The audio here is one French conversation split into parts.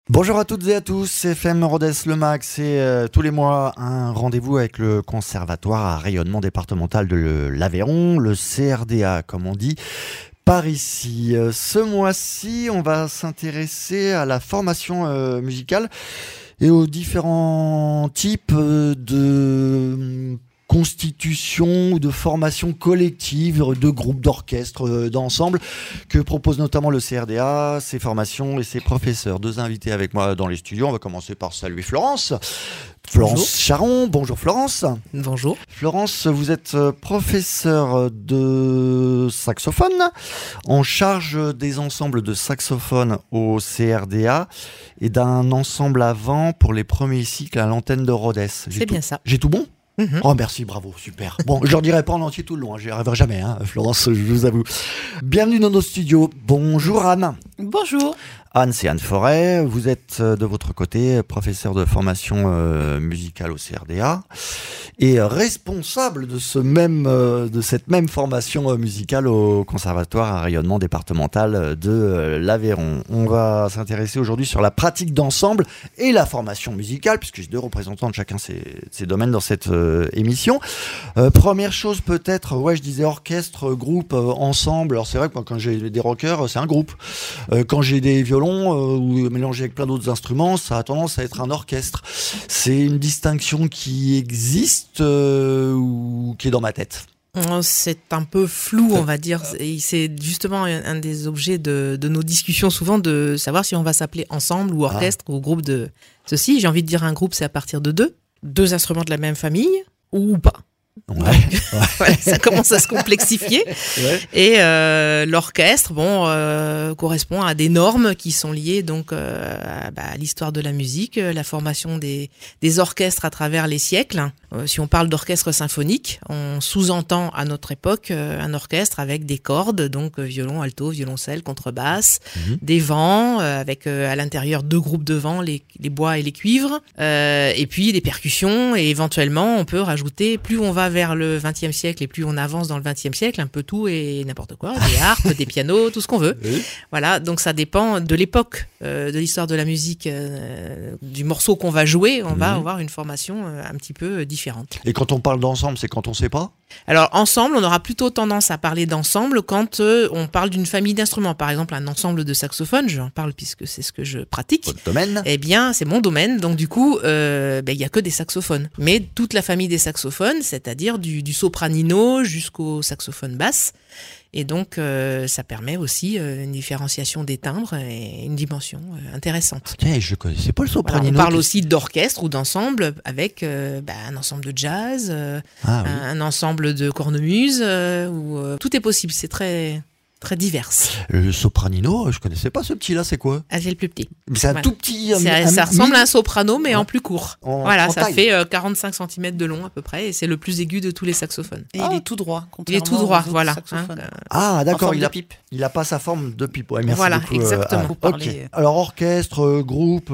Bonjour à toutes et à tous, FM Rodez Le Max, c'est tous les mois un rendez-vous avec le Conservatoire à rayonnement départemental de l'Aveyron, le CRDA comme on dit par ici. Ce mois-ci, on va s'intéresser à la formation musicale et aux différents types de constitution ou de formation collective de groupes, d'orchestres, d'ensembles que propose notamment le CRDA, ses formations et ses professeurs. Deux invités avec moi dans les studios. On va commencer par saluer Florence. Florence Charon. Bonjour Florence. Bonjour. Florence, vous êtes professeure de saxophone en charge des ensembles de saxophone au CRDA et d'un ensemble à vent pour les premiers cycles à l'antenne de Rodez. C'est bien ça. J'ai tout bon ? Oh merci, bravo, super. Bon, je leur dirai pas en entier tout le long, j'y arriverai jamais, Florence, je vous avoue. Bienvenue dans nos studios. Bonjour Anne. Bonjour. Anne, c'est Anne Forêt. Vous êtes de votre côté professeur de formation musicale au CRDA et responsable de cette même formation musicale au Conservatoire à rayonnement départemental de l'Aveyron. On va s'intéresser aujourd'hui sur la pratique d'ensemble et la formation musicale, puisque j'ai deux représentants de chacun ces domaines dans cette émission. Première chose peut-être, je disais orchestre, groupe, ensemble. Alors c'est vrai que moi, quand j'ai des rockers, c'est un groupe. Quand j'ai des violons ou mélangés avec plein d'autres instruments, ça a tendance à être un orchestre. C'est une distinction qui existe ou qui est dans ma tête. C'est un peu flou, on va dire. Et c'est justement un des objets de nos discussions souvent, de savoir si on va s'appeler ensemble ou orchestre ou groupe de ceci. J'ai envie de dire un groupe, c'est à partir de deux instruments de la même famille ou pas. Voilà, ça commence à se complexifier. Et l'orchestre, correspond à des normes qui sont liées donc à l'histoire de la musique, la formation des orchestres à travers les siècles. Si on parle d'orchestre symphonique, on sous-entend à notre époque un orchestre avec des cordes, donc violon, alto, violoncelle, contrebasse, des vents avec à l'intérieur deux groupes de vents, les bois et les cuivres, et puis des percussions, et éventuellement on peut rajouter, plus on va vers le XXe siècle et plus on avance dans le XXe siècle, un peu tout et n'importe quoi, des harpes, des pianos, tout ce qu'on veut. Voilà, donc ça dépend de l'époque de l'histoire de la musique, du morceau qu'on va jouer, on va avoir une formation un petit peu différente. Et quand on parle d'ensemble, c'est quand on ne sait pas ? Alors ensemble, on aura plutôt tendance à parler d'ensemble quand on parle d'une famille d'instruments. Par exemple, un ensemble de saxophones, j'en parle puisque c'est ce que je pratique. Votre domaine ? Eh bien, c'est mon domaine, donc du coup, il y a que des saxophones. Mais toute la famille des saxophones, c'est-à-dire du sopranino jusqu'au saxophone basse. Et donc, ça permet aussi une différenciation des timbres et une dimension intéressante. Tiens, je ne connaissais pas le sopranino. Voilà, on parle aussi d'orchestre ou d'ensemble avec un ensemble de jazz, un ensemble de cornemuse, tout est possible, c'est très... très diverses. Le sopranino, je connaissais pas ce petit-là, c'est quoi ? C'est le plus petit. C'est un tout petit... Ça ressemble à un soprano, mais en plus court. En ça taille. fait 45 cm de long à peu près, et c'est le plus aigu de tous les saxophones. Et il est tout droit. Il est tout droit, voilà. D'accord, pipe. Il n'a pas sa forme de pipe. Ouais, merci voilà, beaucoup, exactement. Ok. Alors orchestre, groupe,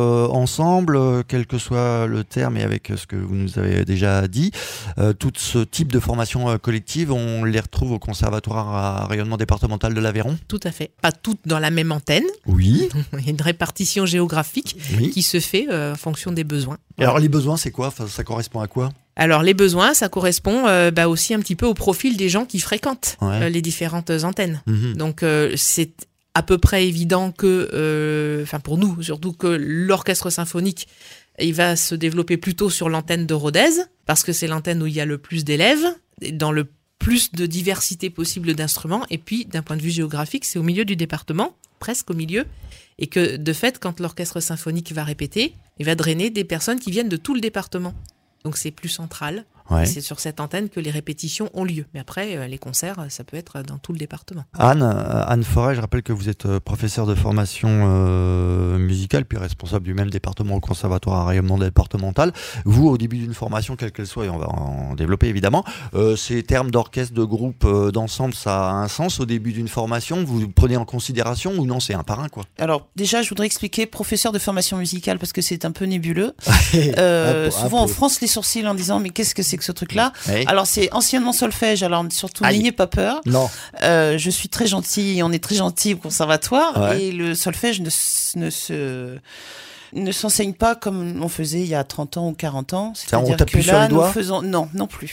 ensemble, quel que soit le terme et avec ce que vous nous avez déjà dit, tout ce type de formation collective, on les retrouve au Conservatoire à rayonnement départemental de l'Aveyron ? Tout à fait. Pas toutes dans la même antenne. Oui. Il y a une répartition géographique qui se fait en fonction des besoins. Et alors les besoins, c'est quoi ? Ça correspond à quoi ? Alors les besoins, ça correspond aussi un petit peu au profil des gens qui fréquentent les différentes antennes. Donc c'est à peu près évident que, pour nous surtout, que l'orchestre symphonique, il va se développer plutôt sur l'antenne de Rodez, parce que c'est l'antenne où il y a le plus d'élèves, dans le plus de diversité possible d'instruments, et puis d'un point de vue géographique, c'est au milieu du département, presque au milieu, et que de fait, quand l'orchestre symphonique va répéter, il va drainer des personnes qui viennent de tout le département. Donc c'est plus central. Ouais. C'est sur cette antenne que les répétitions ont lieu. Mais après, les concerts, ça peut être dans tout le département. Anne Forêt, je rappelle que vous êtes professeure de formation musicale, puis responsable du même département au Conservatoire à rayonnement départemental. Vous, au début d'une formation, quelle qu'elle soit, et on va en développer évidemment, ces termes d'orchestre, de groupe, d'ensemble, ça a un sens au début d'une formation ? Vous prenez en considération ou non, c'est un par un, quoi ? Alors déjà, je voudrais expliquer professeur de formation musicale parce que c'est un peu nébuleux. Souvent, on fronce les sourcils en disant mais qu'est-ce que c'est que ce truc-là ? Oui. Alors c'est anciennement solfège, alors surtout n'ayez pas peur. Non. Je suis très gentille, on est très gentil au conservatoire, Ouais. et le solfège ne s'enseigne pas comme on faisait il y a 30 ans ou 40 ans. C'est-à-dire que là, nous faisons... Non plus.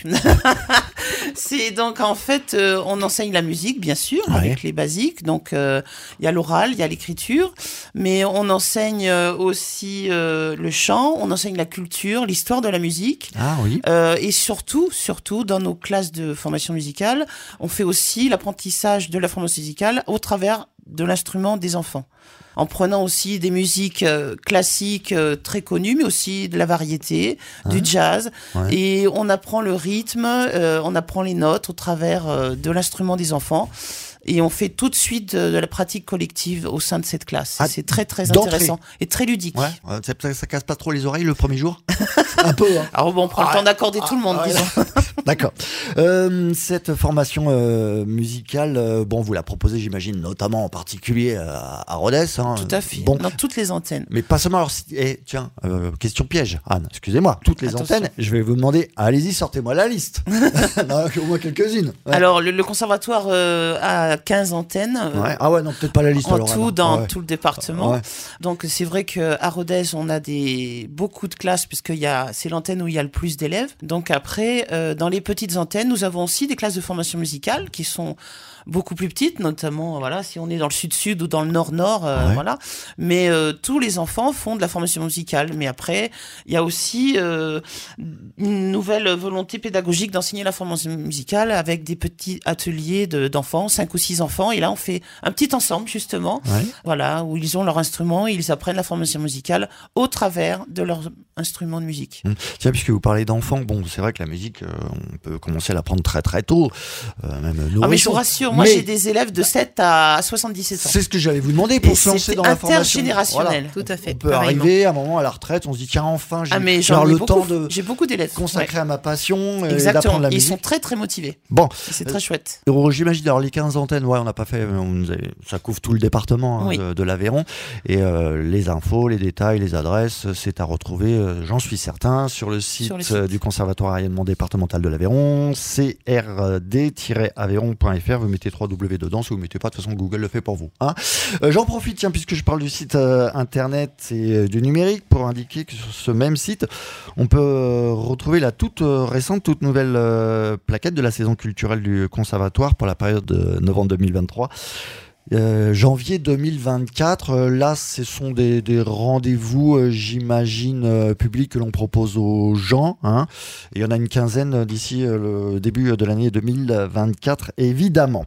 C'est donc, en fait, on enseigne la musique, bien sûr, avec les basiques. Donc, il y a l'oral, il y a l'écriture, mais on enseigne aussi le chant, on enseigne la culture, l'histoire de la musique. Ah oui. Et surtout, dans nos classes de formation musicale, on fait aussi l'apprentissage de la formation musicale au travers de l'instrument des enfants, en prenant aussi des musiques classiques très connues, mais aussi de la variété, du jazz. Ouais. Et on apprend le rythme, on apprend les notes au travers de l'instrument des enfants. Et on fait tout de suite de la pratique collective au sein de cette classe. C'est très, très intéressant et très ludique. Ouais. Ça casse pas trop les oreilles le premier jour? Un peu. Hein. Alors bon, on prend le temps d'accorder tout le monde, disons. D'accord. Cette formation musicale, vous la proposez, j'imagine, notamment en particulier à Rodez. Hein. Tout à fait, dans toutes les antennes. Mais pas seulement. Alors, tiens, question piège. Anne, excusez-moi. Toutes les antennes, je vais vous demander, allez-y, sortez-moi la liste. Non, au moins quelques-unes. Ouais. Alors, le conservatoire a 15 antennes. Ah ouais, non, peut-être pas la liste. En tout, dans tout le département. Ouais. Donc, c'est vrai qu'à Rodez, on a beaucoup de classes, puisque c'est l'antenne où il y a le plus d'élèves. Donc après, dans les petites antennes, nous avons aussi des classes de formation musicale qui sont beaucoup plus petites, notamment si on est dans le sud-sud ou dans le nord-nord, voilà. Mais tous les enfants font de la formation musicale. Mais après, il y a aussi une nouvelle volonté pédagogique d'enseigner la formation musicale avec des petits ateliers d'enfants, 5 ou 6 enfants. Et là, on fait un petit ensemble, justement, où ils ont leur instrument et ils apprennent la formation musicale au travers de leur instrument de musique. Tiens, puisque vous parlez d'enfants, c'est vrai que la musique, on peut commencer à l'apprendre très très tôt, même nous. Mais je vous rassure, moi j'ai des élèves de 7 à 77 ans. C'est ce que j'allais vous demander pour se lancer dans la formation. Intergénérationnel. Tout à fait. On peut arriver à un moment à la retraite, on se dit tiens, enfin, j'ai beaucoup de consacrer à ma passion et d'apprendre la musique. Ils sont très très motivés. Bon, c'est très chouette. J'imagine, alors les 15 antennes, on n'a pas fait, ça couvre tout le département de l'Aveyron, et les infos, les détails, les adresses, c'est à retrouver, j'en suis certain, sur le site du Conservatoire rayonnement départemental de l'Aveyron, crd-aveyron.fr. Vous mettez 3W dedans, si vous ne mettez pas, de toute façon Google le fait pour vous. Hein. J'en profite, puisque je parle du site internet et du numérique, pour indiquer que sur ce même site, on peut retrouver la toute récente, toute nouvelle plaquette de la saison culturelle du Conservatoire pour la période de novembre 2023. Janvier 2024, là ce sont des rendez-vous, j'imagine, publics que l'on propose aux gens, hein. Et il y en a une quinzaine d'ici le début de l'année 2024, évidemment.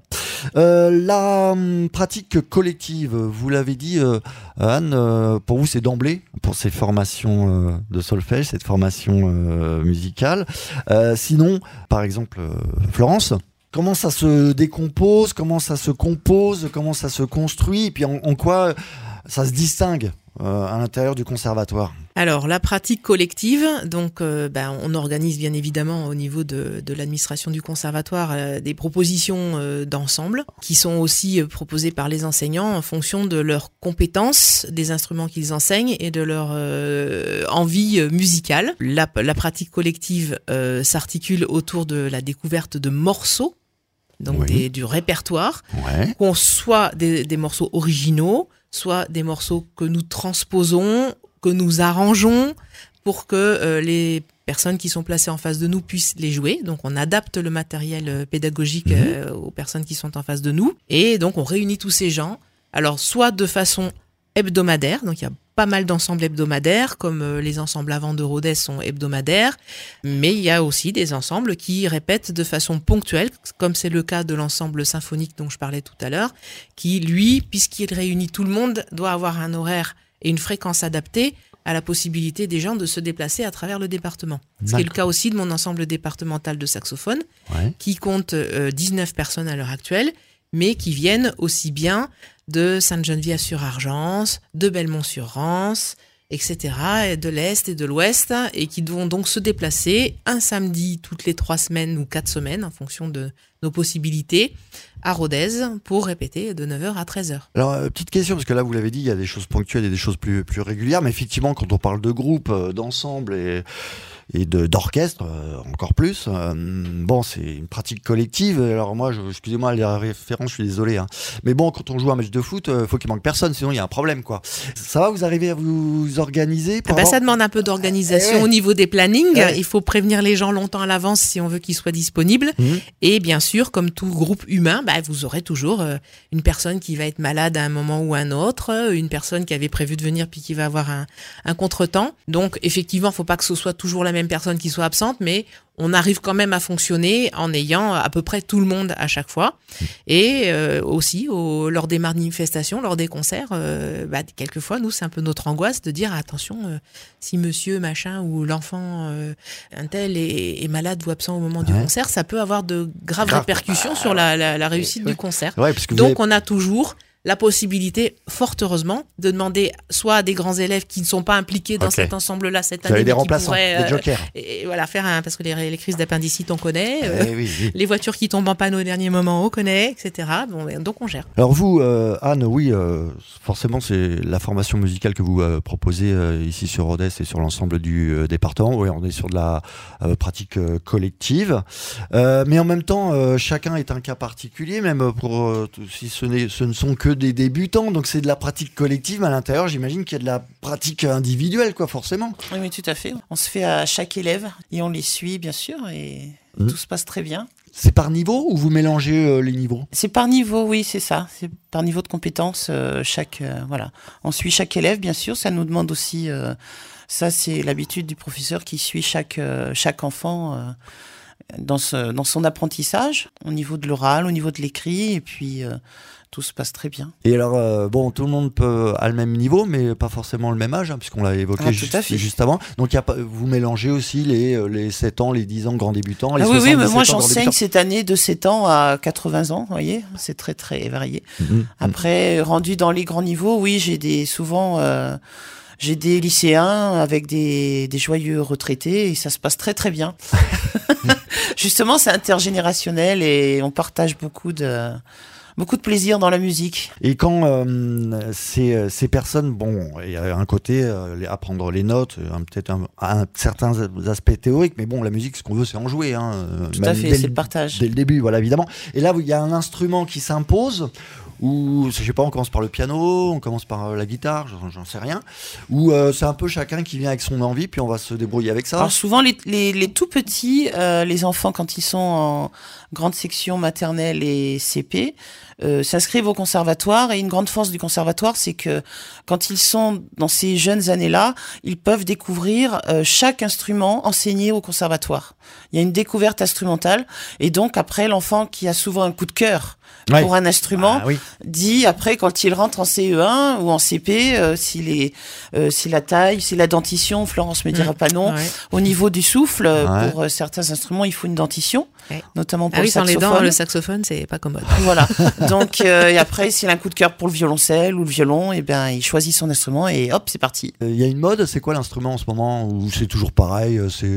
La pratique collective, vous l'avez dit, Anne, pour vous c'est d'emblée, pour ces formations de solfège, cette formation musicale. Sinon, par exemple, Florence, comment ça se décompose, comment ça se compose, comment ça se construit, et puis en quoi ça se distingue à l'intérieur du conservatoire? Alors, la pratique collective, donc on organise bien évidemment au niveau de l'administration du conservatoire des propositions d'ensemble qui sont aussi proposées par les enseignants en fonction de leurs compétences, des instruments qu'ils enseignent et de leur envie musicale. La pratique collective s'articule autour de la découverte de morceaux, donc du répertoire, soit des morceaux originaux, soit des morceaux que nous transposons, que nous arrangeons pour que les personnes qui sont placées en face de nous puissent les jouer. Donc on adapte le matériel pédagogique aux personnes qui sont en face de nous. Et donc on réunit tous ces gens, alors soit de façon hebdomadaire, donc il y a pas mal d'ensembles hebdomadaires, comme les ensembles avant de Rodez sont hebdomadaires, mais il y a aussi des ensembles qui répètent de façon ponctuelle, comme c'est le cas de l'ensemble symphonique dont je parlais tout à l'heure, qui, lui, puisqu'il réunit tout le monde, doit avoir un horaire et une fréquence adaptée à la possibilité des gens de se déplacer à travers le département. Ce qui est le cas aussi de mon ensemble départemental de saxophone, qui compte 19 personnes à l'heure actuelle, mais qui viennent aussi bien de Sainte-Geneviève-sur-Argence, de Belmont-sur-Rance, etc., et de l'Est et de l'Ouest, et qui vont donc se déplacer un samedi toutes les 3 semaines ou 4 semaines, en fonction de nos possibilités, à Rodez, pour répéter de 9h à 13h. Alors, petite question, parce que là, vous l'avez dit, il y a des choses ponctuelles et des choses plus régulières, mais effectivement, quand on parle de groupe, d'ensemble, et et d'orchestre encore plus. Bon, c'est une pratique collective. Alors moi, excusez-moi les références, je suis désolé. Hein. Mais bon, quand on joue un match de foot, faut qu'il manque personne, sinon il y a un problème, quoi. Ça va, vous arrivez à vous organiser ça demande un peu d'organisation au niveau des plannings. Il faut prévenir les gens longtemps à l'avance si on veut qu'ils soient disponibles. Et bien sûr, comme tout groupe humain, vous aurez toujours une personne qui va être malade à un moment ou un autre, une personne qui avait prévu de venir puis qui va avoir un contretemps. Donc effectivement, il ne faut pas que ce soit toujours la même personne qui soit absente, mais on arrive quand même à fonctionner en ayant à peu près tout le monde à chaque fois. Et aussi, lors des manifestations, lors des concerts, quelquefois, nous, c'est un peu notre angoisse de dire attention, si monsieur machin ou l'enfant un tel est malade ou absent au moment du concert, ça peut avoir de graves répercussions sur la réussite du concert. Ouais, donc on a toujours la possibilité, fort heureusement, de demander soit à des grands élèves qui ne sont pas impliqués dans cet ensemble-là cette année, des remplaçants, des jokers. Et voilà, parce que les crises d'appendicite, on connaît, oui. les voitures qui tombent en panne au dernier moment, on connaît, etc. Donc on gère. Alors vous, Anne, oui, forcément, c'est la formation musicale que vous proposez ici sur Rodez et sur l'ensemble du département. Oui, on est sur de la pratique collective, mais en même temps, chacun est un cas particulier, même pour si ce ne sont que des débutants, donc c'est de la pratique collective, mais à l'intérieur, j'imagine qu'il y a de la pratique individuelle, quoi, forcément. Oui, tout à fait. On se fait à chaque élève et on les suit, bien sûr, et tout se passe très bien. C'est par niveau ou vous mélangez les niveaux ? C'est par niveau, oui, c'est ça. C'est par niveau de compétence. Voilà. On suit chaque élève, bien sûr. Ça nous demande aussi. Ça, c'est l'habitude du professeur qui suit chaque enfant dans son apprentissage, au niveau de l'oral, au niveau de l'écrit, et puis tout se passe très bien. Et alors, tout le monde a le même niveau, mais pas forcément le même âge, hein, puisqu'on l'a évoqué juste avant. Donc, vous mélangez aussi les 7 ans, les 10 ans grands débutants, les 77 oui, mais ans moi grands j'enseigne débutants. cette année de 7 ans à 80 ans, vous voyez, c'est très très varié. Après, rendu dans les grands niveaux, oui, j'ai des lycéens avec des joyeux retraités et ça se passe très très bien. Justement, c'est intergénérationnel et on partage beaucoup de plaisir dans la musique. Et quand ces personnes, il y a un côté apprendre les notes, peut-être un certain aspect théorique, mais bon, la musique, ce qu'on veut, c'est en jouer. Hein, tout à fait, c'est le partage. Dès le début, voilà, évidemment. Et là, il y a un instrument qui s'impose, ou je sais pas, on commence par le piano, on commence par la guitare, j'en sais rien, ou c'est un peu chacun qui vient avec son envie, puis on va se débrouiller avec ça. Alors souvent, les tout petits, les enfants, quand ils sont en grande section maternelle et CP, s'inscrivent au conservatoire, et une grande force du conservatoire, c'est que quand ils sont dans ces jeunes années-là, ils peuvent découvrir chaque instrument enseigné au conservatoire. Il y a une découverte instrumentale, et donc après, l'enfant qui a souvent un coup de cœur pour un instrument, dit après, quand il rentre en CE1 ou en CP, si la taille, si la dentition, Florence me dira pas non, au niveau du souffle, pour certains instruments, il faut une dentition, notamment pour le saxophone. Sans les dents, le saxophone, c'est pas commode. Voilà. Donc, et après, s'il a un coup de cœur pour le violoncelle ou le violon, il choisit son instrument et hop, c'est parti. Il y a une mode, c'est quoi l'instrument en ce moment, ou c'est toujours pareil, c'est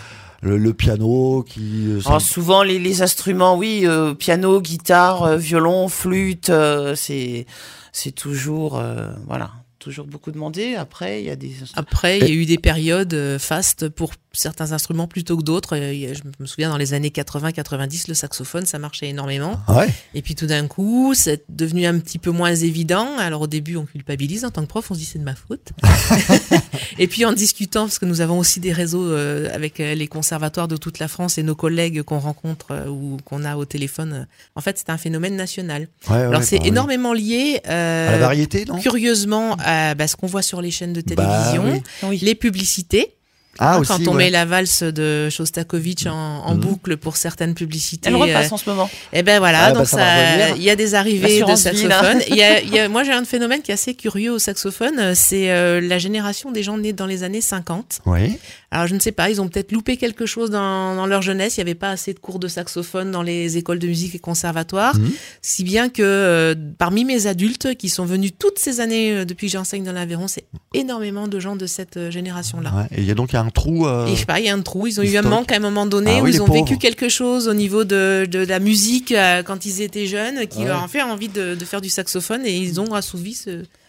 le piano qui... Alors, souvent, les instruments, oui, piano, guitare, violon, flûte, c'est toujours, toujours beaucoup demandé. Après, il y a des... Après, il y a eu des périodes fastes pour certains instruments plutôt que d'autres. Je me souviens, dans les années 80-90, le saxophone, ça marchait énormément. Et puis tout d'un coup, c'est devenu un petit peu moins évident. Alors au début, on culpabilise en tant que prof, on se dit c'est de ma faute. Et puis en discutant, parce que nous avons aussi des réseaux avec les conservatoires de toute la France et nos collègues qu'on rencontre ou qu'on a au téléphone, en fait, c'est un phénomène national. Alors c'est énormément lié à la variété, non ? Curieusement, à ce qu'on voit sur les chaînes de télévision, les publicités. Quand on met la valse de Shostakovich en boucle pour certaines publicités. Elle repasse en ce moment. Et ben voilà, donc il y a des arrivées de saxophone. Moi, j'ai un phénomène qui est assez curieux au saxophone, c'est la génération des gens nés dans les années 50. Oui. Alors, je ne sais pas, ils ont peut-être loupé quelque chose dans leur jeunesse. Il n'y avait pas assez de cours de saxophone dans les écoles de musique et conservatoires. Si bien que parmi mes adultes qui sont venus toutes ces années depuis que j'enseigne dans l'Aveyron, c'est énormément de gens de cette génération-là. Et il y a donc un trou. Et je sais pas, il y a un trou. Ils ont eu un manque à un moment donné où ils ont vécu quelque chose au niveau de la musique quand ils étaient jeunes qui leur a fait envie de faire du saxophone et ils ont assouvi ce.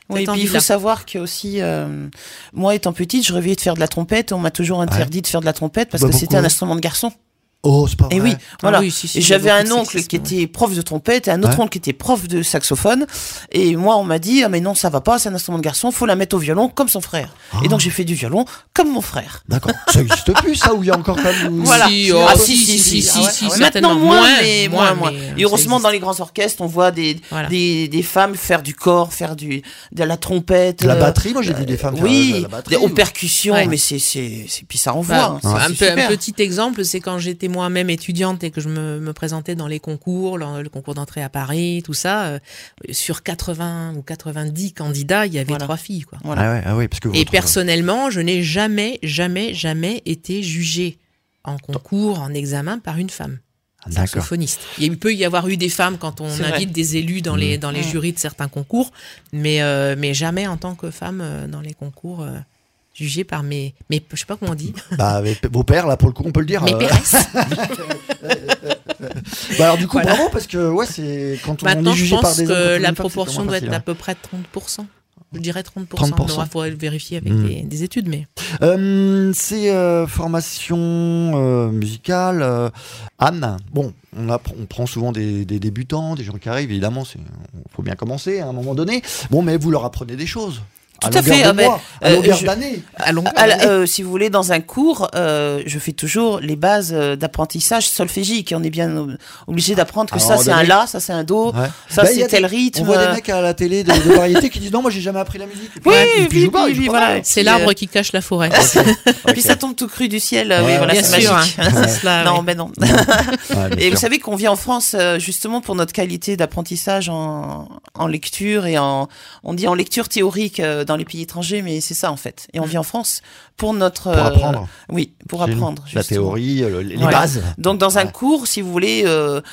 Oui, puis il faut savoir que aussi, moi étant petite, je rêvais de faire de la trompette. On m'a toujours interdit de faire de la trompette parce que c'était un instrument de garçon. Oh, c'est pas vrai. Et oui, voilà. Ah oui, si, et j'avais un oncle qui était prof de trompette et un autre oncle qui était prof de saxophone. Et moi, on m'a dit, ah mais non, ça va pas, c'est un instrument de garçon, faut la mettre au violon comme son frère. Et donc j'ai fait du violon comme mon frère. D'accord. Ça n'existe plus, ça, où il y a encore pas de... Voilà. Si. Maintenant moins. Et heureusement, dans les grands orchestres, on voit des femmes faire du corps, faire de la trompette. De la batterie, moi j'ai vu des femmes faire de la batterie. Aux percussions, mais puis ça envoie. Un petit exemple, c'est quand j'étais moi-même étudiante et que je me présentais dans les concours, le concours d'entrée à Paris, tout ça, sur 80 ou 90 candidats, il y avait 3 filles, quoi. Voilà. Ah ouais, parce que et personnellement, je n'ai jamais été jugée en concours, en examen par une femme. Saxophoniste. Il peut y avoir eu des femmes quand on invite des élus dans les jurys de certains concours, mais jamais en tant que femme dans les concours jugée par mes je sais pas comment on dit. Vos pères, là, pour le coup, on peut le dire. Mes péresses. Alors du coup, bravo, parce que c'est quand maintenant, on est jugé par des hommes. Maintenant, je pense que la femmes, proportion doit être à peu près 30%. Je dirais 30%. Il faudrait vérifier avec des études, mais... Ces formations musicales, Anne, bon, on prend souvent des débutants, des gens qui arrivent, évidemment, faut bien commencer à un moment donné. Bon, mais vous leur apprenez des choses. Tout à fait. À longueur d'année. Si vous voulez, dans un cours, je fais toujours les bases d'apprentissage solfégique. On est bien obligé d'apprendre que ça c'est un la, ça c'est un do, ça c'est tel rythme. On voit des mecs à la télé de variété qui disent non, moi j'ai jamais appris la musique. Et puis voilà. C'est l'arbre qui cache la forêt. Puis ça tombe tout cru du ciel. Oui, voilà, bien c'est sûr. magique. Non, mais non. Et vous sûr. savez qu'on vit en France justement pour notre qualité d'apprentissage en lecture et on dit en lecture théorique dans les pays étrangers, mais c'est ça en fait. Et on vit en France pour apprendre. Oui, pour apprendre. La théorie, les bases. Donc dans un cours, si vous voulez,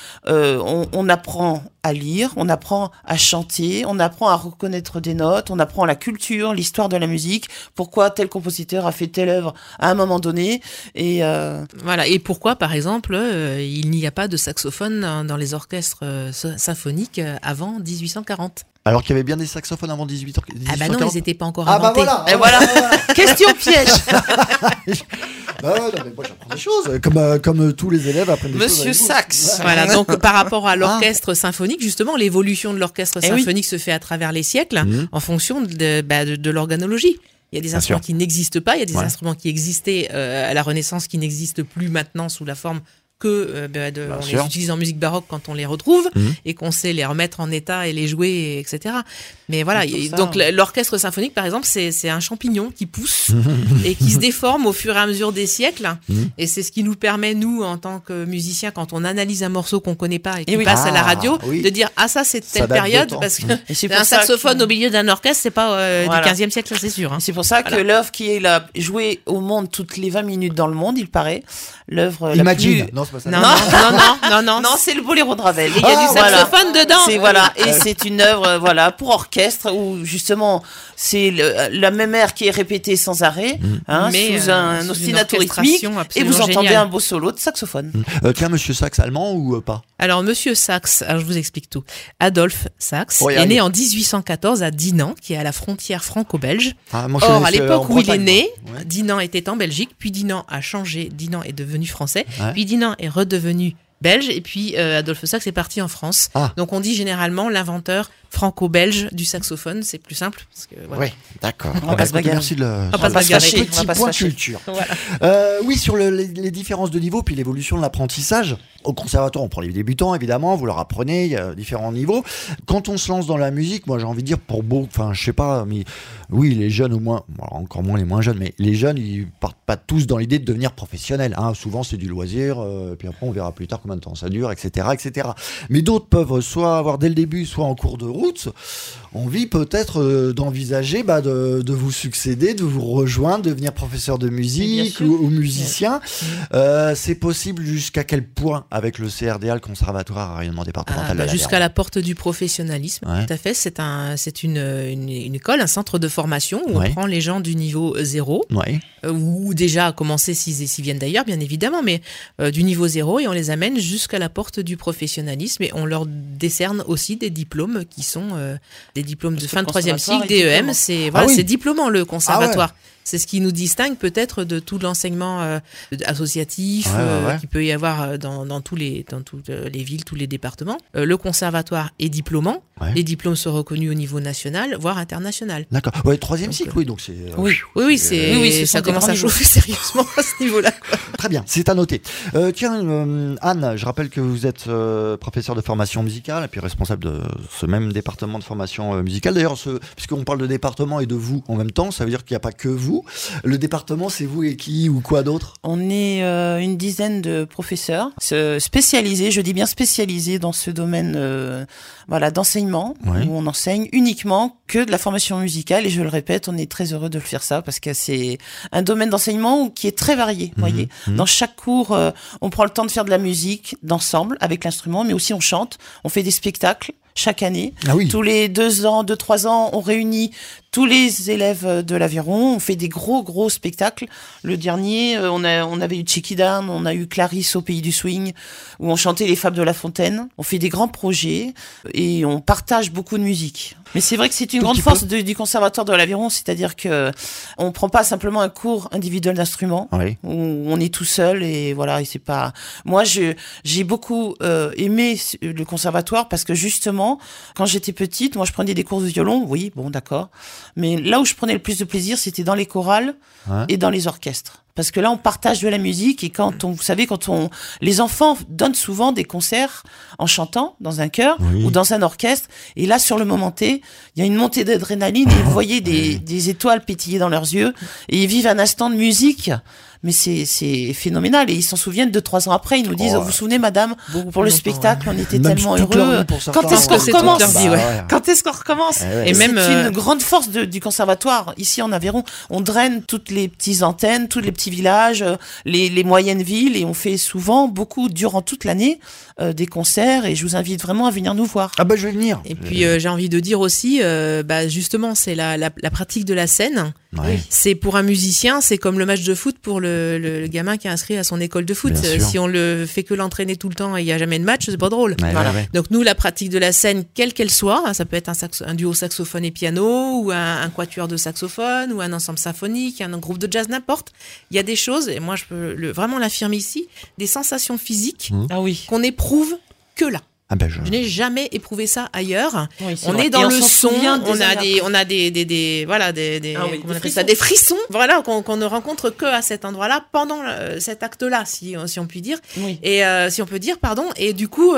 on apprend à lire, on apprend à chanter, on apprend à reconnaître des notes, on apprend la culture, l'histoire de la musique, pourquoi tel compositeur a fait telle œuvre à un moment donné. Et voilà. Et pourquoi, par exemple, il n'y a pas de saxophone dans les orchestres symphoniques avant 1840. Alors qu'il y avait bien des saxophones avant 18h. Ah bah non, ils n'étaient pas encore inventés. Voilà. Question piège. Non, mais moi j'apprends des choses, comme tous les élèves apprennent des choses. Monsieur Sax. Voilà, donc par rapport à l'orchestre symphonique, justement, l'évolution de l'orchestre symphonique se fait à travers les siècles, en fonction de l'organologie. Il y a des instruments qui n'existent pas, il y a des instruments qui existaient à la Renaissance qui n'existent plus maintenant sous la forme que on les utilise en musique baroque quand on les retrouve et qu'on sait les remettre en état et les jouer, etc. Mais voilà, donc l'orchestre symphonique, par exemple, c'est un champignon qui pousse et qui se déforme au fur et à mesure des siècles. Et c'est ce qui nous permet, nous, en tant que musiciens, quand on analyse un morceau qu'on connaît pas et qui passe à la radio, de dire « Ah, ça, c'est telle période », parce que un saxophone au milieu d'un orchestre, c'est pas du 15e siècle, ça, c'est sûr. Hein. C'est pour ça que l'œuvre qui est jouée au monde toutes les 20 minutes dans le monde, il paraît, l'œuvre la plus... Non, c'est le boléro de Ravel. Il y a du saxophone dedans. Et c'est une œuvre pour orchestre où justement c'est la même air qui est répétée sans arrêt, sous un ostinato rythmique, et vous entendez un beau solo de saxophone. Tiens, Monsieur Sax, allemand ou pas? Alors Monsieur Sax, je vous explique tout. Adolphe Sax est né en 1814 à Dinant, qui est à la frontière franco-belge. Or, à l'époque où il est né, Dinant était en Belgique, puis Dinant a changé, Dinant est devenu français, puis Dinant est redevenu belge, et puis Adolphe Sax est parti en France. Donc on dit généralement l'inventeur franco-belge du saxophone, c'est plus simple. Parce que, voilà. Oui, d'accord. On va pas se bagarrer. Merci de le petit point culture. Oui, sur les différences de niveau, puis l'évolution de l'apprentissage. Au conservatoire, on prend les débutants, évidemment, vous leur apprenez, il y a différents niveaux. Quand on se lance dans la musique, moi j'ai envie de dire, je sais pas, mais oui, les jeunes au moins, encore moins les moins jeunes, mais les jeunes, ils partent pas tous dans l'idée de devenir professionnels. Souvent c'est du loisir, puis après on verra plus tard combien de temps ça dure, etc. Mais d'autres peuvent soit avoir dès le début, soit en cours de route, envie peut-être d'envisager de vous succéder, de vous rejoindre, de devenir professeur de musique ou musicien. C'est possible jusqu'à quel point avec le CRDA, le Conservatoire à rayonnement départemental de la jusqu'à la porte du professionnalisme, tout à fait. C'est une école, un centre de formation où on prend les gens du niveau 0, ou déjà à commencer s'ils viennent d'ailleurs, bien évidemment, mais du niveau 0, et on les amène emmène jusqu'à la porte du professionnalisme et on leur décerne aussi des diplômes qui sont des diplômes de fin de 3e cycle, DEM. C'est diplômant le conservatoire. C'est ce qui nous distingue peut-être de tout l'enseignement associatif qu'il peut y avoir dans toutes les villes, tous les départements. Le conservatoire est diplômant. Ouais. Les diplômes sont reconnus au niveau national, voire international. D'accord. Ouais, 3e cycle, oui. Donc c'est. Ça commence à chauffer sérieusement à ce niveau-là. Très bien, c'est à noter. Anne, je rappelle que vous êtes professeure de formation musicale et puis responsable de ce même département de formation musicale. D'ailleurs, puisqu'on parle de département et de vous en même temps, ça veut dire qu'il n'y a pas que vous. Le département, c'est vous et qui ou quoi d'autre ? On est une dizaine de professeurs spécialisés, je dis bien spécialisés dans ce domaine d'enseignement, où on enseigne uniquement que de la formation musicale. Et je le répète, on est très heureux de le faire ça parce que c'est un domaine d'enseignement qui est très varié. Voyez, dans chaque cours, on prend le temps de faire de la musique d'ensemble avec l'instrument, mais aussi on chante, on fait des spectacles. Chaque année, tous les 2-3 ans, on réunit tous les élèves de l'Aveyron, on fait des gros spectacles. Le dernier, on avait eu Cheeky Down, on a eu Clarisse au Pays du Swing, où on chantait les Fables de La Fontaine. On fait des grands projets et on partage beaucoup de musique. Mais c'est vrai que c'est une grande force du conservatoire de l'Aveyron, c'est-à-dire que on prend pas simplement un cours individuel d'instrument, où on est tout seul et voilà. Et c'est pas. Moi, j'ai beaucoup aimé le conservatoire parce que justement, quand j'étais petite, moi je prenais des cours de violon, oui, bon d'accord, mais là où je prenais le plus de plaisir, c'était dans les chorales et dans les orchestres. Parce que là, on partage de la musique et les enfants donnent souvent des concerts en chantant dans un chœur ou dans un orchestre. Et là, sur le moment T, il y a une montée d'adrénaline et vous voyez des étoiles pétiller dans leurs yeux et ils vivent un instant de musique. Mais c'est phénoménal et ils s'en souviennent 2-3 ans après. Ils nous disent, vous vous souvenez, madame, pour le spectacle, on était tellement heureux. Quand est-ce qu'on recommence ? Quand est-ce qu'on recommence ? Et même c'est une grande force du conservatoire. Ici en Aveyron, on draine toutes les petites antennes, tous les petits villages, les moyennes villes et on fait souvent beaucoup durant toute l'année des concerts et je vous invite vraiment à venir nous voir. Ah je vais venir. Et puis j'ai envie de dire aussi, justement, c'est la pratique de la scène. C'est pour un musicien, c'est comme le match de foot pour le gamin qui est inscrit à son école de foot. Si on le fait que l'entraîner tout le temps et il n'y a jamais de match, c'est pas drôle. Donc nous, la pratique de la scène, quelle qu'elle soit, ça peut être un duo saxophone et piano ou un quatuor de saxophone ou un ensemble symphonique, un groupe de jazz, n'importe. Il y a des choses, et moi je peux vraiment l'affirmer ici, des sensations physiques qu'on éprouve que là. Je n'ai jamais éprouvé ça ailleurs. On est dans le son, on a des frissons, voilà, qu'on ne rencontre que à cet endroit-là pendant cet acte-là, si on peut dire. Et si on peut dire, pardon. Et du coup,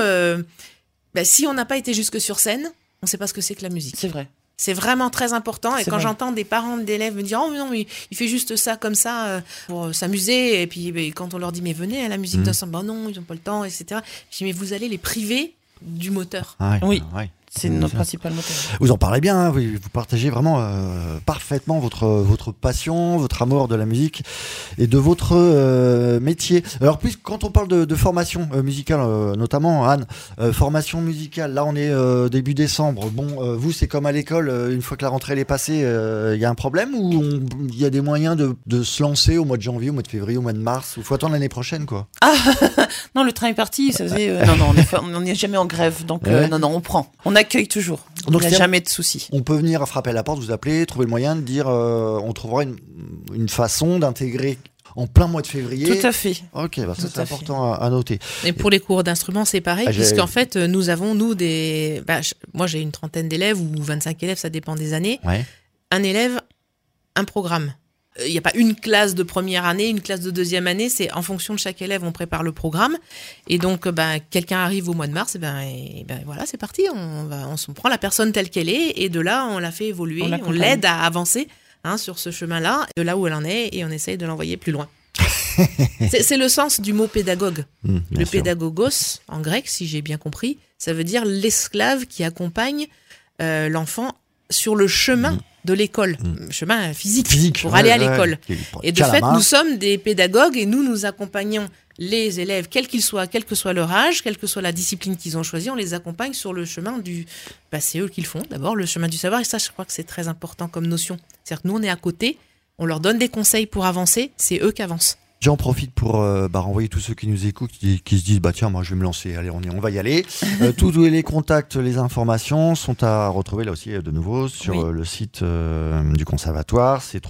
si on n'a pas été jusque sur scène, on ne sait pas ce que c'est que la musique. C'est vrai. C'est vraiment très important. Et quand j'entends des parents d'élèves me dire « Oh non, il fait juste ça comme ça pour s'amuser. » Et puis quand on leur dit « Mais venez à la musique d'ensemble. » « non, ils n'ont pas le temps, etc. » Je dis « Mais vous allez les priver du moteur. » C'est notre principal moteur. Vous en parlez bien, vous partagez vraiment parfaitement votre passion, votre amour de la musique et de votre métier. Alors puis quand on parle de formation musicale, notamment Anne, formation musicale, là on est début décembre. Bon, vous c'est comme à l'école, une fois que la rentrée elle est passée, il y a un problème ou il y a des moyens de se lancer au mois de janvier, au mois de février, au mois de mars, ou faut attendre l'année prochaine quoi. Non, le train est parti, ça faisait on n'est jamais en grève, donc on prend. On accueille toujours. Donc, il n'y a jamais de souci. On peut venir frapper à la porte, vous appeler, trouver le moyen de dire on trouvera une façon d'intégrer en plein mois de février. Tout à fait. Ok, ça c'est important à noter. Et pour les cours d'instruments, c'est pareil, puisqu'en fait, nous avons, des... moi, j'ai une trentaine d'élèves ou 25 élèves, ça dépend des années. Un élève, un programme. Il n'y a pas une classe de première année, une classe de deuxième année, c'est en fonction de chaque élève, on prépare le programme. Et donc, quelqu'un arrive au mois de mars, voilà, c'est parti. On prend la personne telle qu'elle est et de là, on la fait évoluer, on l'aide à avancer sur ce chemin-là, de là où elle en est, et on essaye de l'envoyer plus loin. C'est le sens du mot pédagogue. Le pédagogos, en grec, si j'ai bien compris, ça veut dire l'esclave qui accompagne l'enfant sur le chemin de l'école, chemin physique pour aller à l'école. Et de fait, nous sommes des pédagogues et nous accompagnons les élèves, quels qu'ils soient, quel que soit leur âge, quelle que soit la discipline qu'ils ont choisie, on les accompagne sur le chemin du... c'est eux qui le font, d'abord, le chemin du savoir. Et ça, je crois que c'est très important comme notion. C'est-à-dire que nous, on est à côté, on leur donne des conseils pour avancer, c'est eux qui avancent. J'en profite pour renvoyer tous ceux qui nous écoutent, qui se disent tiens, moi je vais me lancer, allez on va y aller. Tous les contacts, les informations sont à retrouver là aussi de nouveau sur le site du conservatoire, c'est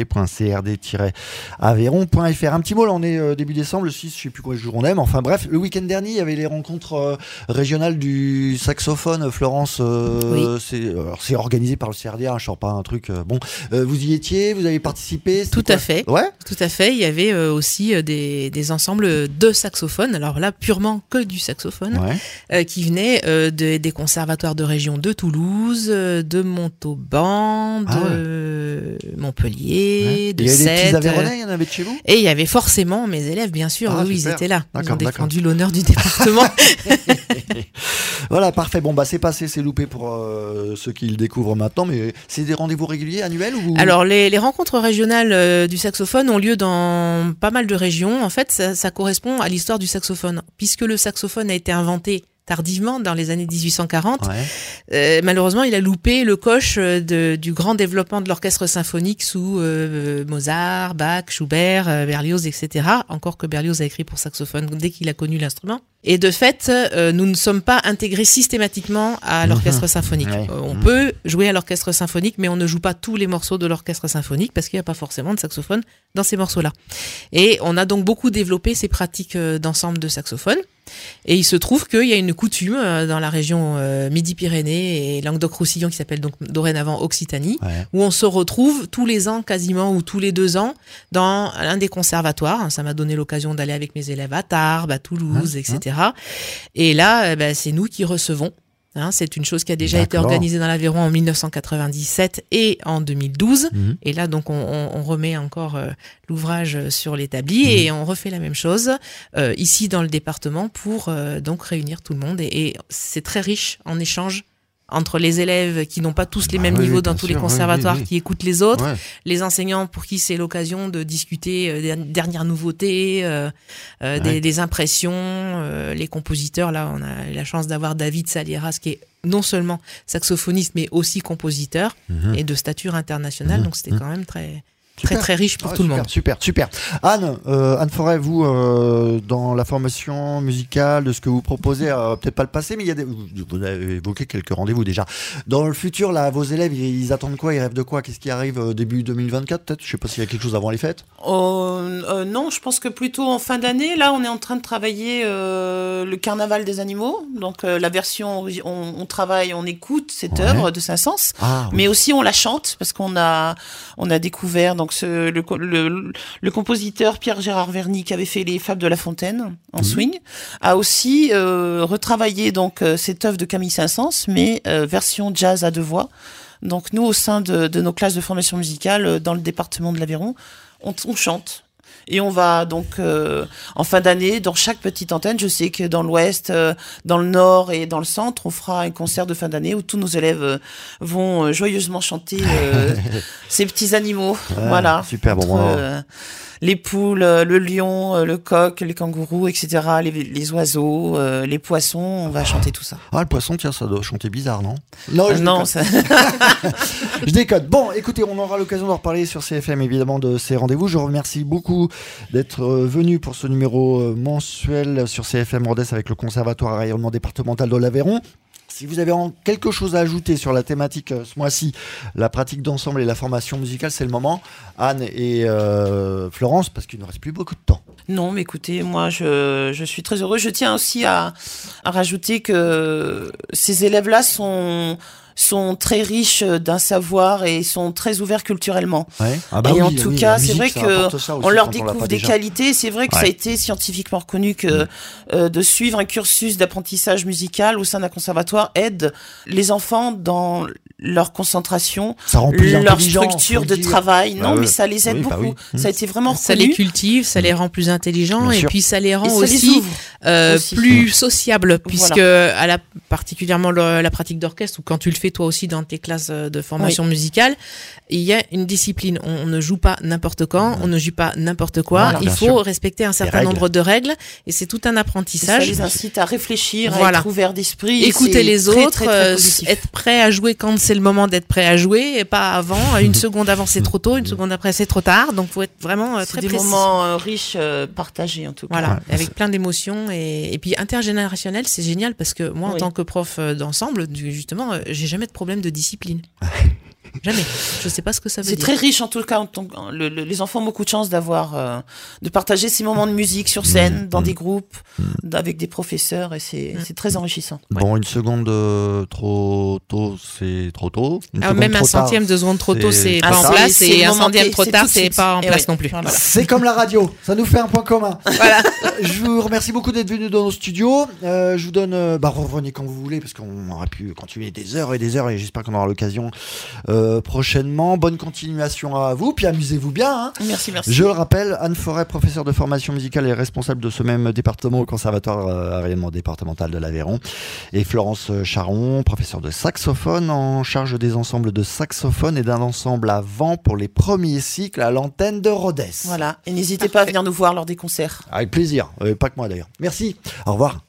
www.crd-aveyron.fr. Un petit mot, là on est début décembre, le 6, je sais plus quoi jour on aime, enfin bref, le week-end dernier il y avait les rencontres régionales du saxophone, Florence, c'est organisé par le CRDA, je sors pas un truc, vous y étiez, vous avez participé? Tout à fait. Ouais. Tout à fait, il y avait aussi des ensembles de saxophones, alors là purement que du saxophone, qui venaient des conservatoires de région de Toulouse, de Montauban, de Montpellier, de Sète. Il y avait des petits Aveyronnais, il y en avait de chez vous? Et il y avait forcément mes élèves, bien sûr, ils étaient là. Ils ont défendu l'honneur du département. Voilà, parfait. Bon, c'est passé, c'est loupé pour ceux qui le découvrent maintenant, mais c'est des rendez-vous réguliers, annuels ou... Alors, les rencontres régionales du saxophone ont lieu dans pas mal de régions. En fait, ça correspond à l'histoire du saxophone, puisque le saxophone a été inventé tardivement, dans les années 1840. Malheureusement, il a loupé le coche du grand développement de l'orchestre symphonique sous Mozart, Bach, Schubert, Berlioz, etc. Encore que Berlioz a écrit pour saxophone dès qu'il a connu l'instrument. Et de fait, nous ne sommes pas intégrés systématiquement à l'orchestre symphonique. On peut jouer à l'orchestre symphonique, mais on ne joue pas tous les morceaux de l'orchestre symphonique parce qu'il n'y a pas forcément de saxophone dans ces morceaux-là. Et on a donc beaucoup développé ces pratiques d'ensemble de saxophone. Et il se trouve qu'il y a une coutume dans la région Midi-Pyrénées et Languedoc-Roussillon qui s'appelle donc dorénavant Occitanie, où on se retrouve tous les ans quasiment ou tous les 2 ans dans l'un des conservatoires. Ça m'a donné l'occasion d'aller avec mes élèves à Tarbes, à Toulouse, etc. Et là, c'est nous qui recevons. C'est une chose qui a déjà été organisée dans l'Aveyron en 1997 et en 2012. Et là, donc, on remet encore l'ouvrage sur l'établi et on refait la même chose ici dans le département pour donc réunir tout le monde. Et c'est très riche en échanges entre les élèves qui n'ont pas tous les mêmes niveaux dans tous les conservatoires, qui écoutent les autres, les enseignants pour qui c'est l'occasion de discuter des dernières nouveautés, des impressions, les compositeurs. Là, on a la chance d'avoir David Salieras qui est non seulement saxophoniste mais aussi compositeur et de stature internationale. Donc c'était quand même très riche pour tout le monde. Super. Anne Forêt, vous, dans la formation musicale, de ce que vous proposez, peut-être pas le passé, mais vous avez évoqué quelques rendez-vous déjà. Dans le futur, là, vos élèves, ils attendent quoi? Ils rêvent de quoi? Qu'est-ce qui arrive début 2024, peut-être? Je sais pas s'il y a quelque chose avant les fêtes. Non, je pense que plutôt en fin d'année. Là, on est en train de travailler le Carnaval des animaux. Donc, la version, on travaille, on écoute cette œuvre de Saint-Saëns, mais aussi on la chante, parce qu'on a découvert... Donc le compositeur Pierre-Gérard Verny, qui avait fait les Fables de La Fontaine en swing, a aussi retravaillé donc cette œuvre de Camille Saint-Saëns, mais version jazz à 2 voix. Donc nous, au sein de nos classes de formation musicale dans le département de l'Aveyron, on chante. Et on va donc, en fin d'année, dans chaque petite antenne, je sais que dans l'ouest, dans le nord et dans le centre, on fera un concert de fin d'année où tous nos élèves vont joyeusement chanter ces petits animaux. Voilà. Super, les poules, le lion, le coq, les kangourous, etc., les oiseaux, les poissons, on va chanter tout ça. Le poisson, tiens, ça doit chanter bizarre, non? Non, ça... Je déconne. Bon, écoutez, on aura l'occasion d'en reparler sur CFM, évidemment, de ces rendez-vous. Je vous remercie beaucoup d'être venu pour ce numéro mensuel sur CFM Rodez avec le Conservatoire rayonnement départemental de l'Aveyron. Si vous avez quelque chose à ajouter sur la thématique ce mois-ci, la pratique d'ensemble et la formation musicale, c'est le moment. Anne et Florence, parce qu'il ne reste plus beaucoup de temps. Non, mais écoutez, moi, je suis très heureux. Je tiens aussi à rajouter que ces élèves-là sont très riches d'un savoir et sont très ouverts culturellement. Et en tout cas, c'est vrai qu'on leur découvre des qualités. C'est vrai que ça a été scientifiquement reconnu que de suivre un cursus d'apprentissage musical au sein d'un conservatoire aide les enfants dans leur concentration, leur structure de travail. Mais ça les aide beaucoup. Ça a été vraiment reconnu. Ça les cultive, ça les rend plus intelligents et puis ça les rend aussi plus sociable, puisque particulièrement la pratique d'orchestre, ou quand tu le fais toi aussi dans tes classes de formation musicale, il y a une discipline. On ne joue pas n'importe quand, on ne joue pas n'importe quoi. Il faut respecter un certain nombre de règles, et c'est tout un apprentissage. Ça les incite à réfléchir, à être ouvert d'esprit. Écouter les autres, être prêt à jouer quand c'est le moment d'être prêt à jouer, et pas avant. Une seconde avant c'est trop tôt, une seconde après c'est trop tard. Donc faut être vraiment très précis. C'est des moments riches, partagés en tout cas. Voilà, avec plein d'émotions, et puis intergénérationnel, c'est génial, parce que moi en tant que prof d'ensemble, justement, j'ai jamais de problème de discipline. Jamais. Je sais pas ce que ça veut dire. C'est très riche en tout cas. Les enfants ont beaucoup de chance de partager ces moments de musique sur scène, dans des groupes, avec des professeurs, et c'est très enrichissant. Bon, une seconde trop tôt, c'est trop tôt. Même un centième de seconde trop tôt, c'est pas en place, et un centième trop tard, c'est pas en place non plus. Voilà. C'est comme la radio, ça nous fait un point commun. Voilà. Je vous remercie beaucoup d'être venu dans nos studios. Je vous donne, revenez quand vous voulez, parce qu'on aurait pu continuer des heures, et j'espère qu'on aura l'occasion prochainement. Bonne continuation à vous, puis amusez-vous bien. Hein. Merci. Je le rappelle, Anne Forêt, professeure de formation musicale et responsable de ce même département au Conservatoire rayonnement départemental de l'Aveyron, et Florence Charon, professeure de saxophone en charge des ensembles de saxophone et d'un ensemble à vent pour les premiers cycles à l'antenne de Rodez. Voilà, et n'hésitez pas à venir nous voir lors des concerts. Avec plaisir, pas que moi d'ailleurs. Merci, au revoir.